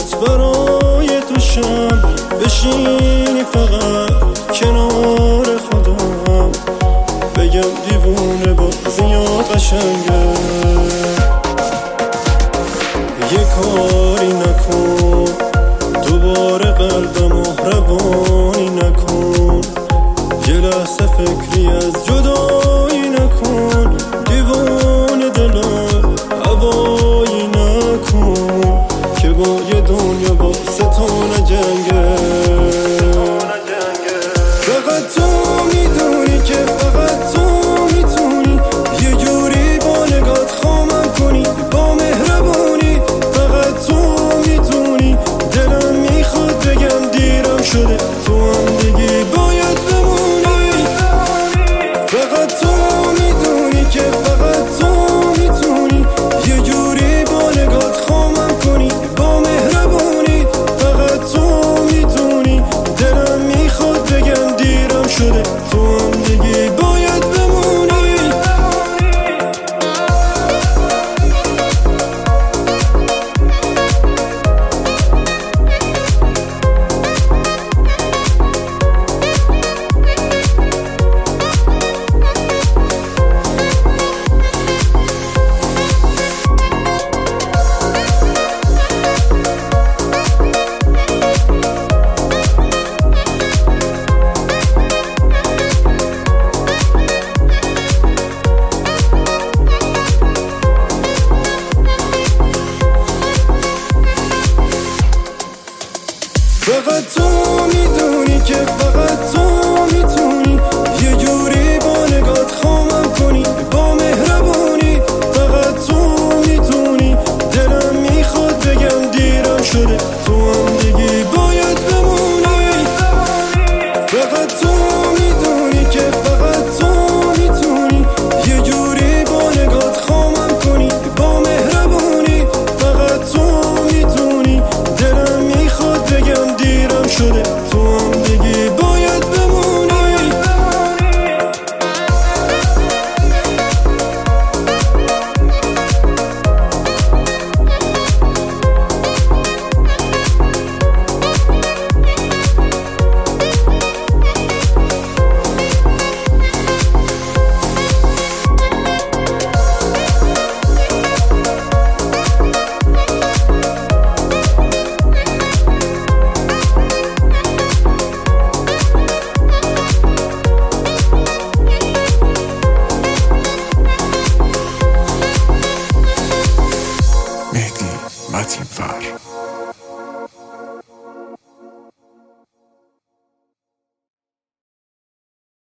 دلت برای تو شم بشینی فقط کنار خودم، بگم دیوونه با زیاد قشنگه. یه کاری نکن دوباره قلبمو روانی نکن، یه لحظه فکری از جدایی نکن، دیوانه دلم هوایی نکن که با یه دنیا با ستانه جنگه. فقط تو میدونی که فقط تو میتونی یه جوری با نگات خامم کنی با مهربونی. فقط تو میتونی دلم میخواد بگم دیرم شده تو هم دیگه باید بمونی. فقط تو میدونی که فقط تو میتونی یه جوری با نگات خامم کنی با مهربونی. فقط تو میتونی دلم میخواد بگم دیرم شده تو هم دیگه باید بمونی. فقط تو میدونی که فقط تو میتونی یه جوری با نگات خامم کنی با مهربونی. فقط تو میتونی دلم میخواد بگم دیرم شده تو هم دیگه باید بمونی. فقط تو میدونی که فقط تو میتونی یه جوری با نگات خامم کنی با مهربونی. فقط تو میتونی دلم میخواد بگم دیرم شده تو هم دیگه باید بمونی. مهدی متین فر